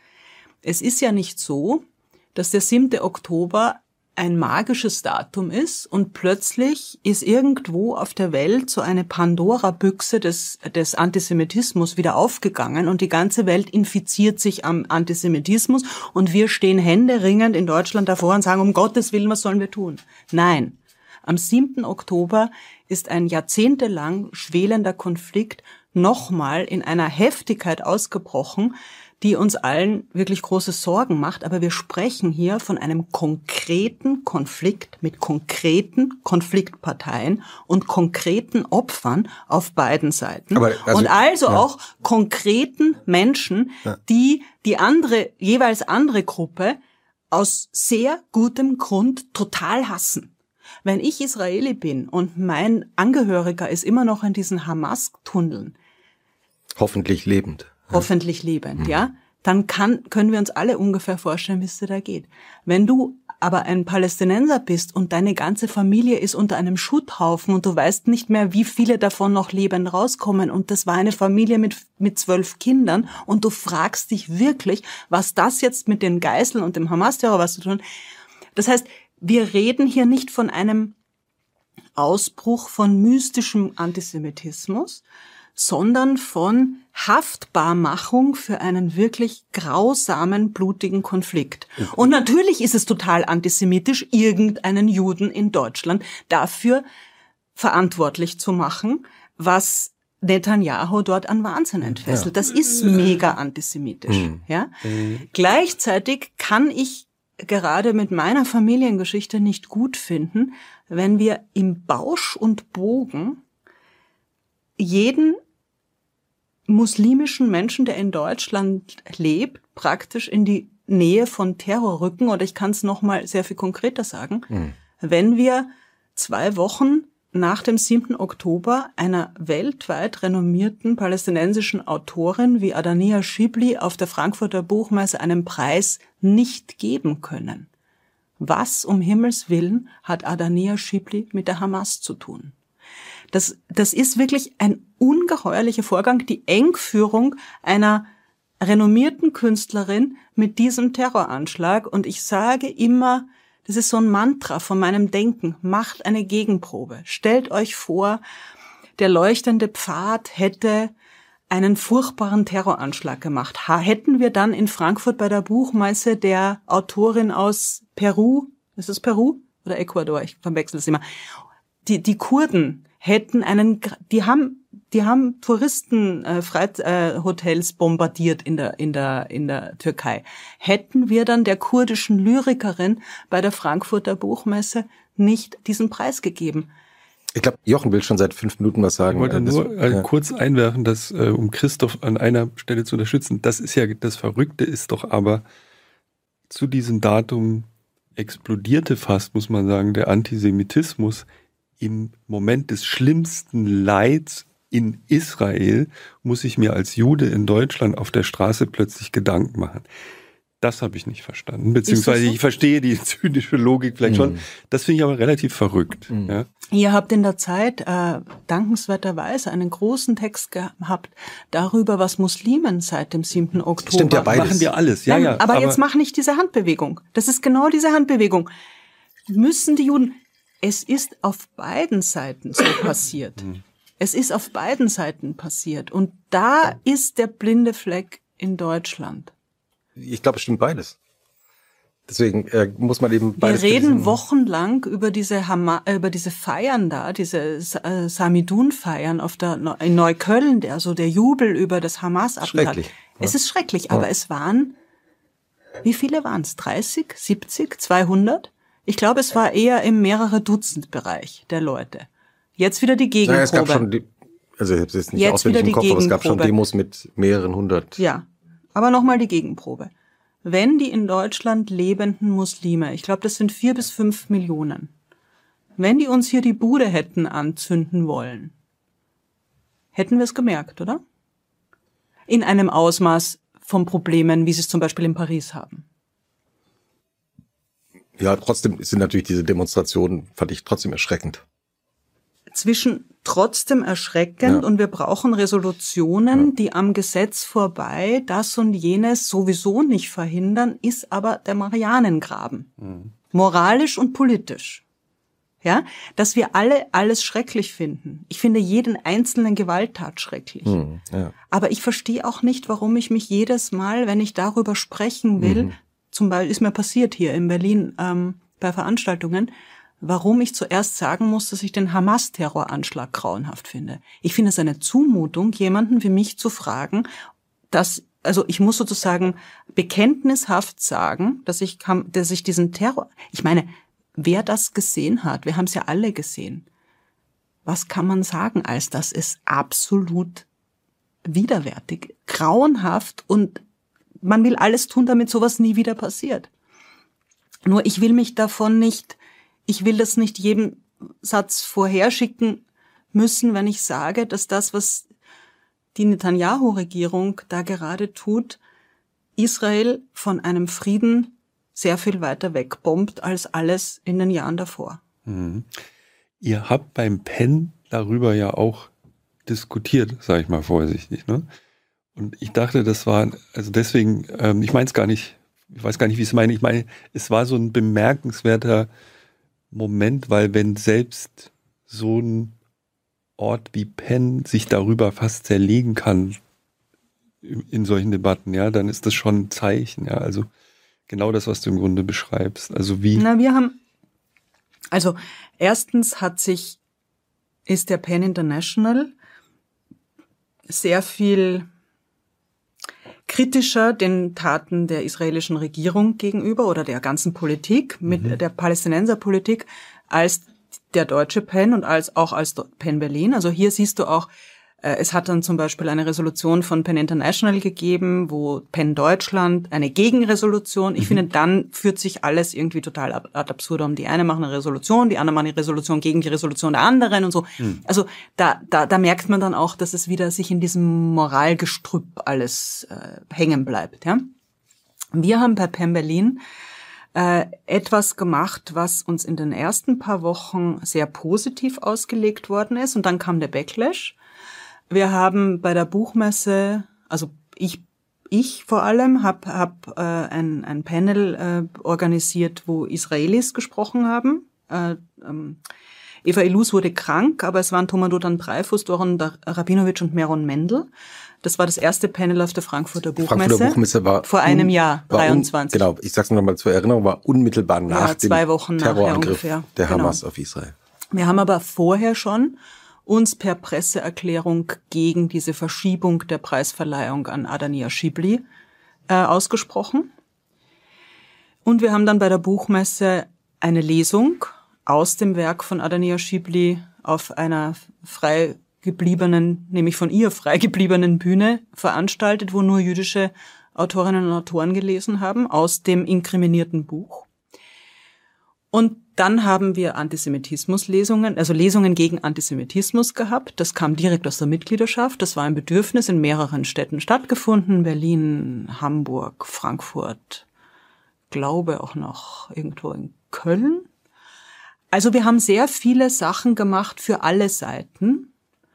Es ist ja nicht so, dass der siebte Oktober ein magisches Datum ist und plötzlich ist irgendwo auf der Welt so eine Pandora-Büchse des, des Antisemitismus wieder aufgegangen und die ganze Welt infiziert sich am Antisemitismus und wir stehen händeringend in Deutschland davor und sagen, um Gottes Willen, was sollen wir tun? Nein, am siebten Oktober ist ein jahrzehntelang schwelender Konflikt nochmal in einer Heftigkeit ausgebrochen, die uns allen wirklich große Sorgen macht. Aber wir sprechen hier von einem konkreten Konflikt mit konkreten Konfliktparteien und konkreten Opfern auf beiden Seiten. Aber also, und also ja. auch konkreten Menschen, ja. die die andere, jeweils andere Gruppe aus sehr gutem Grund total hassen. Wenn ich Israeli bin und mein Angehöriger ist immer noch in diesen Hamas-Tunneln, hoffentlich lebend. hoffentlich lebend, mhm. ja, dann kann, können wir uns alle ungefähr vorstellen, wie es dir da geht. Wenn du aber ein Palästinenser bist und deine ganze Familie ist unter einem Schutthaufen und du weißt nicht mehr, wie viele davon noch lebend rauskommen und das war eine Familie mit, mit zwölf Kindern und du fragst dich wirklich, was das jetzt mit den Geiseln und dem Hamas-Terror was zu tun. Das heißt, wir reden hier nicht von einem Ausbruch von mystischem Antisemitismus, sondern von Haftbarmachung für einen wirklich grausamen, blutigen Konflikt. Und natürlich ist es total antisemitisch, irgendeinen Juden in Deutschland dafür verantwortlich zu machen, was Netanyahu dort an Wahnsinn entfesselt. Das ist mega antisemitisch. Mhm. Ja? Mhm. Gleichzeitig kann ich gerade mit meiner Familiengeschichte nicht gut finden, wenn wir im Bausch und Bogen jeden muslimischen Menschen, der in Deutschland lebt, praktisch in die Nähe von Terror rücken. Oder ich kann es noch mal sehr viel konkreter sagen. Mhm. Wenn wir zwei Wochen nach dem siebten Oktober einer weltweit renommierten palästinensischen Autorin wie Adania Shibli auf der Frankfurter Buchmesse einen Preis nicht geben können. Was um Himmels Willen hat Adania Shibli mit der Hamas zu tun? Das, das ist wirklich ein ungeheuerlicher Vorgang, die Engführung einer renommierten Künstlerin mit diesem Terroranschlag. Und ich sage immer, das ist so ein Mantra von meinem Denken, macht eine Gegenprobe. Stellt euch vor, der leuchtende Pfad hätte einen furchtbaren Terroranschlag gemacht. Hätten wir dann in Frankfurt bei der Buchmesse der Autorin aus Peru, ist es Peru oder Ecuador, ich verwechsel es immer, die, die Kurden hätten einen, die haben, die haben Touristen äh, Freit, äh, Hotels bombardiert in der in der in der Türkei. Hätten wir dann der kurdischen Lyrikerin bei der Frankfurter Buchmesse nicht diesen Preis gegeben? Ich glaube, Jochen will schon seit fünf Minuten was sagen. Ich wollte das, nur äh, ja. kurz einwerfen, dass äh, um Christoph an einer Stelle zu unterstützen. Das ist ja das Verrückte, ist doch aber zu diesem Datum explodierte fast, muss man sagen, der Antisemitismus. Im Moment des schlimmsten Leids in Israel muss ich mir als Jude in Deutschland auf der Straße plötzlich Gedanken machen. Das habe ich nicht verstanden, beziehungsweise so? Ich verstehe die zynische Logik vielleicht mhm. schon. Das finde ich aber relativ verrückt. Mhm. Ja? Ihr habt in der Zeit äh, dankenswerterweise einen großen Text gehabt darüber, was Muslimen seit dem siebten Oktober Stimmt ja beides. Machen wir alles. Ja, Nein, ja, aber, aber jetzt mach nicht diese Handbewegung. Das ist genau diese Handbewegung. Müssen die Juden... Es ist auf beiden Seiten so passiert. Es ist auf beiden Seiten passiert. Und da ist der blinde Fleck in Deutschland. Ich glaube, es stimmt beides. Deswegen äh, muss man eben beides. Wir reden wochenlang über diese Hama, über diese Feiern da, diese äh, Samidun-Feiern auf der in Neukölln, der also der Jubel über das Hamas-Attentat. Schrecklich. Es ist schrecklich, aber ja. es waren, wie viele waren es? dreißig, siebzig, zweihundert? Ich glaube, es war eher im mehrere Dutzend Bereich der Leute. Jetzt wieder die Gegenprobe. Ja, es gab schon die, also ich habe es jetzt nicht auswendig im Kopf, aber es gab schon Demos mit mehreren hundert. Ja, aber nochmal die Gegenprobe. Wenn die in Deutschland lebenden Muslime, ich glaube, das sind vier bis fünf Millionen, wenn die uns hier die Bude hätten anzünden wollen, hätten wir es gemerkt, oder? In einem Ausmaß von Problemen, wie sie es zum Beispiel in Paris haben. Ja, trotzdem sind natürlich diese Demonstrationen, fand ich trotzdem erschreckend. Zwischen trotzdem erschreckend ja. und wir brauchen Resolutionen, ja. die am Gesetz vorbei das und jenes sowieso nicht verhindern, ist aber der Marianengraben. Mhm. Moralisch und politisch. Ja, dass wir alle alles schrecklich finden. Ich finde jeden einzelnen Gewalttat schrecklich. Mhm, ja. Aber ich verstehe auch nicht, warum ich mich jedes Mal, wenn ich darüber sprechen will, mhm. zum Beispiel ist mir passiert hier in Berlin ähm, bei Veranstaltungen, warum ich zuerst sagen muss, dass ich den Hamas-Terroranschlag grauenhaft finde. Ich finde es eine Zumutung, jemanden wie mich zu fragen, dass, also ich muss sozusagen bekenntnishaft sagen, dass ich, dass ich diesen Terror, ich meine, wer das gesehen hat, wir haben es ja alle gesehen, was kann man sagen, als das ist absolut widerwärtig, grauenhaft und man will alles tun, damit sowas nie wieder passiert. Nur ich will mich davon nicht Ich will das nicht jedem Satz vorherschicken müssen, wenn ich sage, dass das, was die Netanyahu-Regierung da gerade tut, Israel von einem Frieden sehr viel weiter wegbombt als alles in den Jahren davor. Mhm. Ihr habt beim Pen darüber ja auch diskutiert, sage ich mal vorsichtig, ne? Und ich dachte, das war, also deswegen, ähm, ich meine es gar nicht, ich weiß gar nicht, wie ich es meine, ich meine, es war so ein bemerkenswerter Moment, weil wenn selbst so ein Ort wie Penn sich darüber fast zerlegen kann in solchen Debatten, ja, dann ist das schon ein Zeichen, ja, also genau das, was du im Grunde beschreibst, also wie... Na, wir haben, also erstens hat sich, ist der Penn International sehr viel kritischer den Taten der israelischen Regierung gegenüber oder der ganzen Politik, mit mhm. der Palästinenserpolitik, als der deutsche Penn und als auch als Penn Berlin. Also hier siehst du auch, äh, es hat dann zum Beispiel eine Resolution von Penn International gegeben, wo Penn Deutschland eine Gegenresolution. Ich mhm. finde, dann führt sich alles irgendwie total ad absurdum. Die eine machen eine Resolution, die andere machen eine Resolution gegen die Resolution der anderen und so. Mhm. Also da, da, da merkt man dann auch, dass es wieder sich in diesem Moralgestrüpp alles äh, hängen bleibt. Ja? Wir haben bei Penn Berlin äh, etwas gemacht, was uns in den ersten paar Wochen sehr positiv ausgelegt worden ist. Und dann kam der Backlash. Wir haben bei der Buchmesse, also ich ich vor allem habe hab, äh, ein, ein Panel äh, organisiert, wo Israelis gesprochen haben. Äh, ähm, Eva Ilus wurde krank, aber es waren Tomadotan Dreyfus, Doron Rabinowitsch und Meron Mendel. Das war das erste Panel auf der Frankfurter Buchmesse. Frankfurter Buchmesse war vor einem Jahr, dreiundzwanzig. Un, genau, ich sag's nochmal zur Erinnerung, war unmittelbar nach ja, zwei dem Wochen Terrorangriff ungefähr, der Hamas genau. auf Israel. Wir haben aber vorher schon uns per Presseerklärung gegen diese Verschiebung der Preisverleihung an Adania Shibli äh, ausgesprochen. Und wir haben dann bei der Buchmesse eine Lesung aus dem Werk von Adania Shibli auf einer frei gebliebenen, nämlich von ihr frei gebliebenen Bühne veranstaltet, wo nur jüdische Autorinnen und Autoren gelesen haben, aus dem inkriminierten Buch. Und dann haben wir Antisemitismus-Lesungen, also Lesungen gegen Antisemitismus gehabt. Das kam direkt aus der Mitgliedschaft. Das war ein Bedürfnis, in mehreren Städten stattgefunden. Berlin, Hamburg, Frankfurt, glaube auch noch irgendwo in Köln. Also wir haben sehr viele Sachen gemacht für alle Seiten.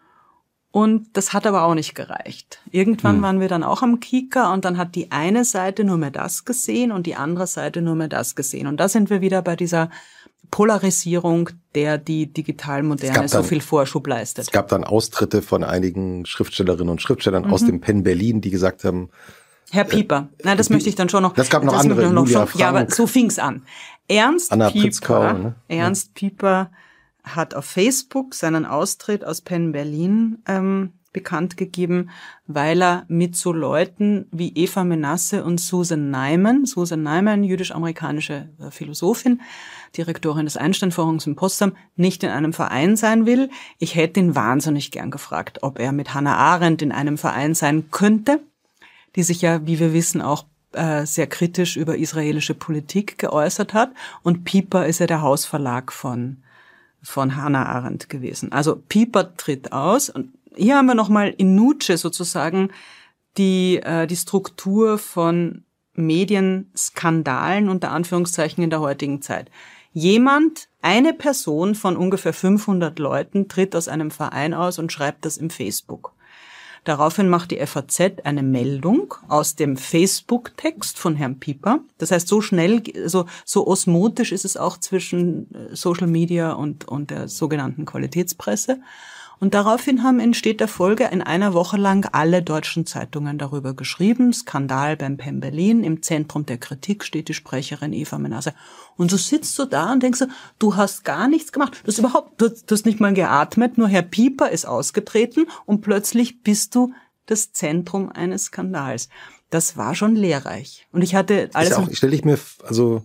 Und das hat aber auch nicht gereicht. Irgendwann hm. waren wir dann auch am Kika und dann hat die eine Seite nur mehr das gesehen und die andere Seite nur mehr das gesehen. Und da sind wir wieder bei dieser Polarisierung, der die Digitalmoderne so viel Vorschub leistet. Es gab dann Austritte von einigen Schriftstellerinnen und Schriftstellern mhm. aus dem Penn Berlin, die gesagt haben, Herr Pieper. Nein, das möchte ich dann schon noch. Das gab noch das andere. Noch Julia schon, ja, aber so fing's an. Ernst Anna Pieper, Pritzkau, ne? Ernst Pieper hat auf Facebook seinen Austritt aus Penn Berlin ähm, bekannt gegeben, weil er mit so Leuten wie Eva Menasse und Susan Neiman, Susan Neiman, jüdisch-amerikanische Philosophin, Direktorin des Einstein-Forums in Potsdam, nicht in einem Verein sein will. Ich hätte ihn wahnsinnig gern gefragt, ob er mit Hannah Arendt in einem Verein sein könnte, die sich ja, wie wir wissen, auch äh, sehr kritisch über israelische Politik geäußert hat. Und Pieper ist ja der Hausverlag von von Hannah Arendt gewesen. Also Pieper tritt aus. Und hier haben wir nochmal in Nutsche sozusagen die äh, die Struktur von Medienskandalen unter Anführungszeichen in der heutigen Zeit. Jemand, eine Person von ungefähr fünfhundert Leuten tritt aus einem Verein aus und schreibt das im Facebook. Daraufhin macht die F A Z eine Meldung aus dem Facebook-Text von Herrn Pieper. Das heißt, so schnell, so, so osmotisch ist es auch zwischen Social Media und, und der sogenannten Qualitätspresse. Und daraufhin haben entsteht der Folge in einer Woche lang alle deutschen Zeitungen darüber geschrieben. Skandal beim Penn Berlin. Im Zentrum der Kritik steht die Sprecherin Eva Menasse. Und so sitzt du da und denkst, du hast gar nichts gemacht. Du hast überhaupt, du, du hast nicht mal geatmet. Nur Herr Pieper ist ausgetreten und plötzlich bist du das Zentrum eines Skandals. Das war schon lehrreich. Und ich hatte alles. Ist auch, stelle ich mir, also.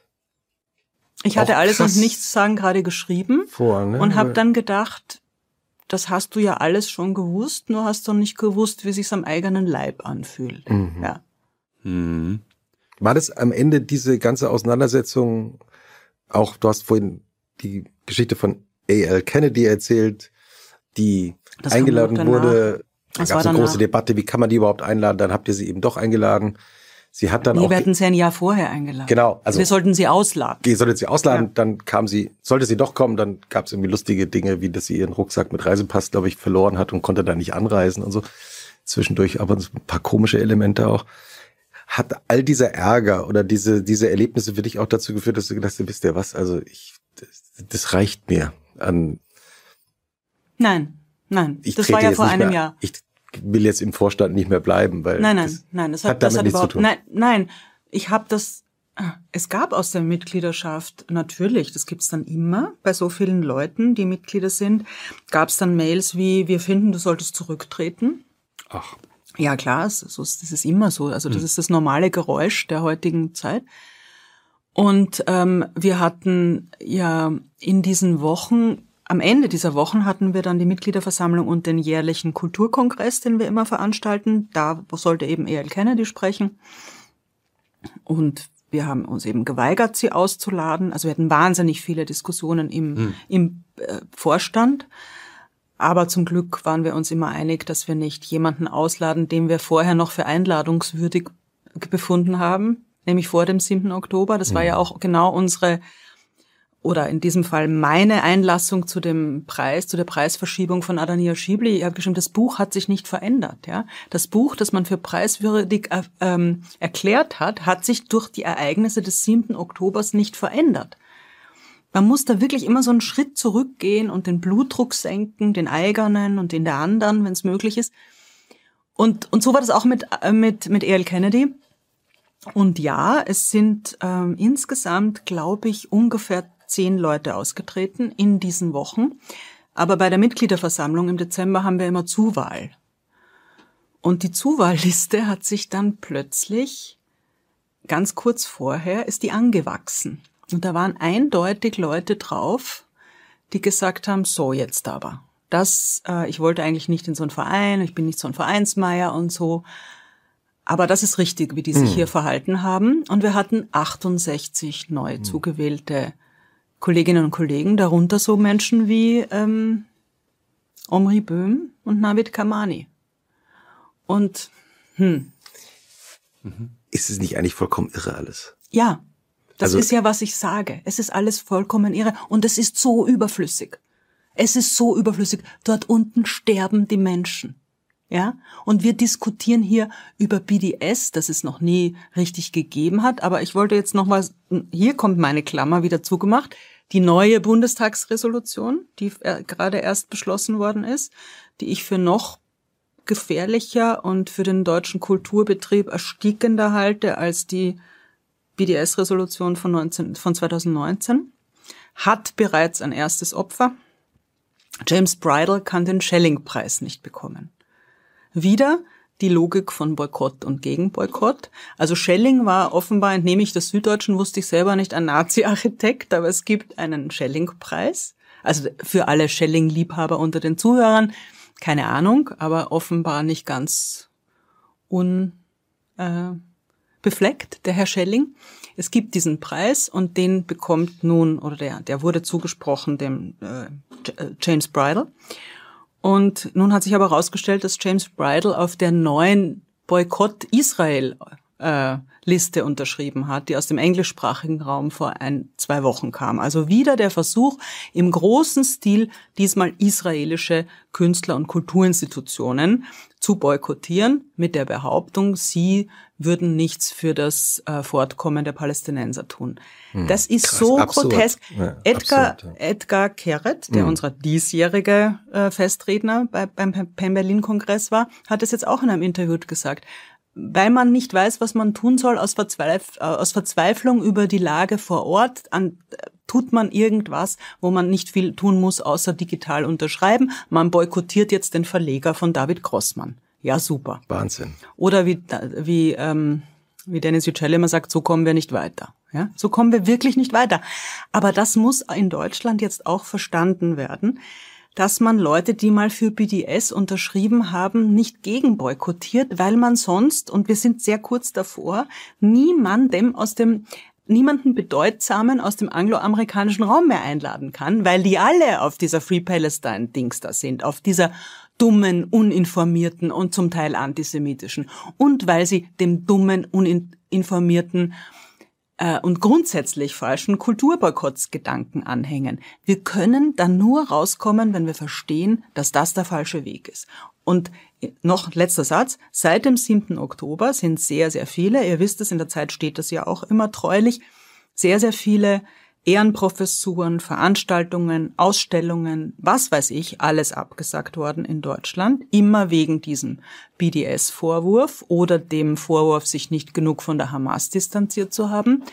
Ich hatte alles und nichts zu sagen gerade geschrieben. Vor, ne? Und habe dann gedacht, das hast du ja alles schon gewusst, nur hast du nicht gewusst, wie sich's am eigenen Leib anfühlt. Mhm. Ja. Mhm. War das am Ende diese ganze Auseinandersetzung auch, du hast vorhin die Geschichte von A L Kennedy erzählt, die das eingeladen wurde. Da gab es eine große Debatte, wie kann man die überhaupt einladen? Dann habt ihr sie eben doch eingeladen. Sie hat dann nee, auch. Wir hätten sie ein Jahr vorher eingeladen. Genau. Also wir sollten sie ausladen. Wir sollten sie ausladen, ja. Dann kam sie, sollte sie doch kommen, dann gab es irgendwie lustige Dinge, wie dass sie ihren Rucksack mit Reisepass, glaube ich, verloren hat und konnte da nicht anreisen und so. Zwischendurch aber ein paar komische Elemente auch. Hat all dieser Ärger oder diese diese Erlebnisse für dich auch dazu geführt, dass du gedacht hast, wisst ihr was, also ich, das, das reicht mir an. Nein, nein, ich das war ja vor einem mehr, Jahr. Ich will jetzt im Vorstand nicht mehr bleiben, weil nein, nein, das nein, das hat, hat das damit hat nichts überhaupt, zu tun. Nein, nein, ich habe das. Es gab aus der Mitgliedschaft natürlich, das gibt's dann immer bei so vielen Leuten, die Mitglieder sind, gab's dann Mails wie: Wir finden, du solltest zurücktreten. Ach. Ja klar, das ist immer so. Also das hm. ist das normale Geräusch der heutigen Zeit. Und ähm, wir hatten ja in diesen Wochen, am Ende dieser Wochen hatten wir dann die Mitgliederversammlung und den jährlichen Kulturkongress, den wir immer veranstalten. Da sollte eben A L Kennedy sprechen. Und wir haben uns eben geweigert, sie auszuladen. Also wir hatten wahnsinnig viele Diskussionen im, hm. im äh, Vorstand. Aber zum Glück waren wir uns immer einig, dass wir nicht jemanden ausladen, den wir vorher noch für einladungswürdig befunden haben, nämlich vor dem siebten Oktober. Das war ja auch genau unsere, oder in diesem Fall meine Einlassung zu dem Preis, zu der Preisverschiebung von Adania Schiebli. Ich habe geschrieben, das Buch hat sich nicht verändert. Ja, das Buch, das man für preiswürdig äh, ähm, erklärt hat, hat sich durch die Ereignisse des siebten Oktobers nicht verändert. Man muss da wirklich immer so einen Schritt zurückgehen und den Blutdruck senken, den eigenen und den der anderen, wenn es möglich ist. Und und so war das auch mit mit mit A L Kennedy. Und ja, es sind ähm, insgesamt, glaube ich, ungefähr zehn Leute ausgetreten in diesen Wochen. Aber bei der Mitgliederversammlung im Dezember haben wir immer Zuwahl. Und die Zuwahlliste hat sich dann plötzlich, ganz kurz vorher, ist die angewachsen. Und da waren eindeutig Leute drauf, die gesagt haben, so jetzt aber. Das, äh, ich wollte eigentlich nicht in so einen Verein, ich bin nicht so ein Vereinsmeier und so. Aber das ist richtig, wie die sich hm. hier verhalten haben. Und wir hatten achtundsechzig neu hm. zugewählte Kolleginnen und Kollegen, darunter so Menschen wie ähm, Omri Böhm und Navid Kamani. Und hm. Ist es nicht eigentlich vollkommen irre alles? Ja. Das also, ist ja, was ich sage. Es ist alles vollkommen irre. Und es ist so überflüssig. Es ist so überflüssig. Dort unten sterben die Menschen. Ja? Und wir diskutieren hier über B D S, das es noch nie richtig gegeben hat. Aber ich wollte jetzt noch mal, hier kommt meine Klammer wieder zugemacht. Die neue Bundestagsresolution, die gerade erst beschlossen worden ist, die ich für noch gefährlicher und für den deutschen Kulturbetrieb erstickender halte als die B D S-Resolution von, neunzehn, von zweitausendneunzehn, hat bereits ein erstes Opfer. James Bridle kann den Schelling-Preis nicht bekommen. Wieder die Logik von Boykott und Gegenboykott. Also Schelling war offenbar, entnehme ich der Süddeutschen, wusste ich selber nicht, ein Nazi-Architekt, aber es gibt einen Schelling-Preis. Also für alle Schelling-Liebhaber unter den Zuhörern, keine Ahnung, aber offenbar nicht ganz unbefleckt, äh, der Herr Schelling. Es gibt diesen Preis und den bekommt nun, oder der, der wurde zugesprochen dem äh, James Bridle. Und nun hat sich aber herausgestellt, dass James Bridle auf der neuen Boykott-Israel-Liste äh, unterschrieben hat, die aus dem englischsprachigen Raum vor ein, zwei Wochen kam. Also wieder der Versuch, im großen Stil diesmal israelische Künstler- und Kulturinstitutionen zu boykottieren, mit der Behauptung, sie würden nichts für das äh, Fortkommen der Palästinenser tun. Hm, das ist krass, so absurd. Grotesk. Ja, Edgar, absurd, ja. Edgar Keret, der hm. unser diesjährige äh, Festredner bei, beim Pen Berlin Kongress war, hat es jetzt auch in einem Interview gesagt. Weil man nicht weiß, was man tun soll, aus, Verzweif- äh, aus Verzweiflung über die Lage vor Ort, an, äh, tut man irgendwas, wo man nicht viel tun muss, außer digital unterschreiben. Man boykottiert jetzt den Verleger von David Grossmann. Ja, super. Wahnsinn. Oder wie, wie, ähm, wie Dennis Yücel immer sagt, so kommen wir nicht weiter. Ja, so kommen wir wirklich nicht weiter. Aber das muss in Deutschland jetzt auch verstanden werden, dass man Leute, die mal für B D S unterschrieben haben, nicht gegenboykottiert, weil man sonst, und wir sind sehr kurz davor, niemandem aus dem, niemanden Bedeutsamen aus dem angloamerikanischen Raum mehr einladen kann, weil die alle auf dieser Free Palestine-Dings da sind, auf dieser dummen, uninformierten und zum Teil antisemitischen. Und weil sie dem dummen, uninformierten äh, und grundsätzlich falschen Kulturboykottsgedanken anhängen. Wir können dann nur rauskommen, wenn wir verstehen, dass das der falsche Weg ist. Und noch letzter Satz, seit dem siebten Oktober sind sehr, sehr viele, ihr wisst es, in der Zeit steht das ja auch immer treulich, sehr, sehr viele Ehrenprofessuren, Veranstaltungen, Ausstellungen, was weiß ich, alles abgesagt worden in Deutschland, immer wegen diesem B D S-Vorwurf oder dem Vorwurf, sich nicht genug von der Hamas distanziert zu haben.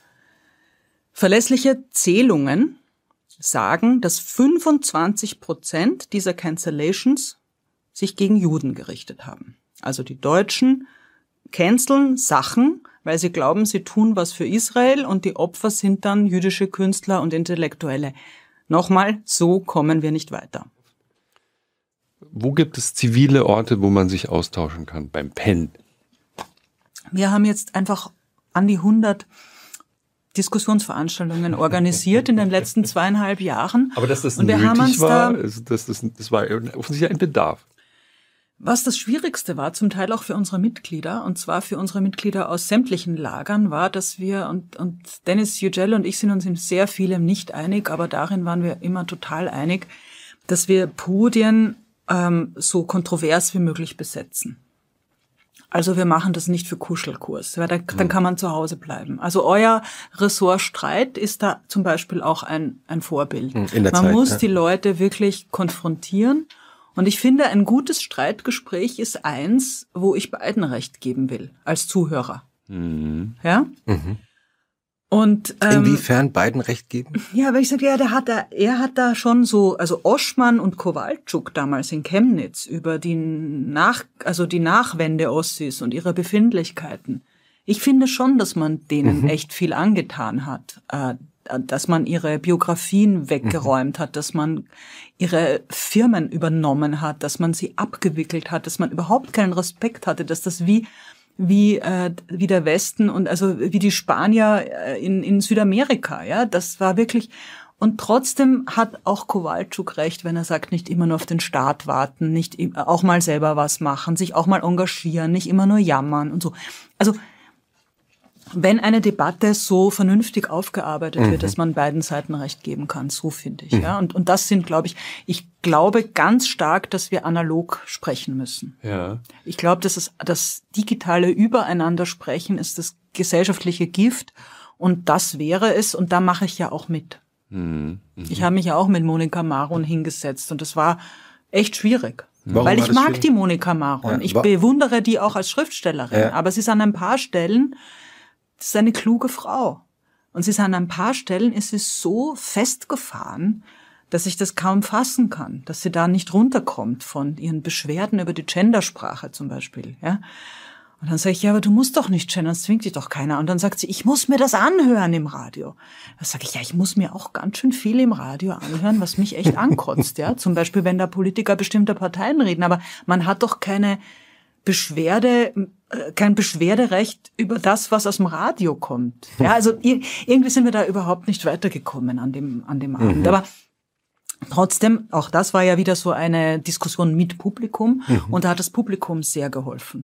Verlässliche Zählungen sagen, dass fünfundzwanzig Prozent dieser Cancellations sich gegen Juden gerichtet haben. Also die Deutschen canceln Sachen, weil sie glauben, sie tun was für Israel und die Opfer sind dann jüdische Künstler und Intellektuelle. Nochmal, so kommen wir nicht weiter. Wo gibt es zivile Orte, wo man sich austauschen kann? Beim Pen? Wir haben jetzt einfach an die hundert Diskussionsveranstaltungen organisiert in den letzten zweieinhalb Jahren. Aber dass das und wir nötig haben uns war, da, das, das, das war offensichtlich ein Bedarf. Was das Schwierigste war, zum Teil auch für unsere Mitglieder, und zwar für unsere Mitglieder aus sämtlichen Lagern, war, dass wir, und, und Dennis Yücel und ich sind uns in sehr vielem nicht einig, aber darin waren wir immer total einig, dass wir Podien ähm, so kontrovers wie möglich besetzen. Also wir machen das nicht für Kuschelkurs, weil da, dann kann man zu Hause bleiben. Also euer Ressort Streit ist da zum Beispiel auch ein, ein Vorbild. In der man Zeit, muss ja. die Leute wirklich konfrontieren. Und ich finde, ein gutes Streitgespräch ist eins, wo ich beiden Recht geben will, als Zuhörer. Mhm. Ja? Mhm. Und, ähm, inwiefern beiden Recht geben? Ja, weil ich sage, ja, der hat da, er hat da schon so, also Oschmann und Kowalczuk damals in Chemnitz über die Nach, also die Nachwende-Ossis und ihre Befindlichkeiten. Ich finde schon, dass man denen mhm. echt viel angetan hat. Äh, dass man ihre Biografien weggeräumt hat, dass man ihre Firmen übernommen hat, dass man sie abgewickelt hat, dass man überhaupt keinen Respekt hatte, dass das wie wie äh, wie der Westen und also wie die Spanier in in Südamerika, ja, das war wirklich. Und trotzdem hat auch Kowalczuk recht, wenn er sagt, nicht immer nur auf den Staat warten, nicht auch mal selber was machen, sich auch mal engagieren, nicht immer nur jammern und so. Also wenn eine Debatte so vernünftig aufgearbeitet mhm. wird, dass man beiden Seiten Recht geben kann, so finde ich. Mhm. Ja. Und, und das sind, glaube ich, ich glaube ganz stark, dass wir analog sprechen müssen. Ja. Ich glaube, dass es, das digitale Übereinander sprechen ist das gesellschaftliche Gift. Und das wäre es. Und da mache ich ja auch mit. Mhm. Mhm. Ich habe mich ja auch mit Monika Maron hingesetzt. Und das war echt schwierig. Warum Weil war ich das mag schwierig? die Monika Maron. Ja, Ich wa- bewundere die auch als Schriftstellerin. Ja. Aber sie ist an ein paar Stellen, das ist eine kluge Frau. Und sie ist an ein paar Stellen, ist sie so festgefahren, dass ich das kaum fassen kann, dass sie da nicht runterkommt von ihren Beschwerden über die Gendersprache zum Beispiel, ja. Und dann sage ich, ja, aber du musst doch nicht gendern, das zwingt dich doch keiner. Und dann sagt sie, ich muss mir das anhören im Radio. Da sage ich, ja, ich muss mir auch ganz schön viel im Radio anhören, was mich echt ankotzt, ja. Zum Beispiel, wenn da Politiker bestimmter Parteien reden. Aber man hat doch keine Beschwerde, äh, kein Beschwerderecht über das, was aus dem Radio kommt. Ja, also irgendwie sind wir da überhaupt nicht weitergekommen an dem, an dem Abend. Mhm. Aber trotzdem, auch das war ja wieder so eine Diskussion mit Publikum. Mhm. Und da hat das Publikum sehr geholfen.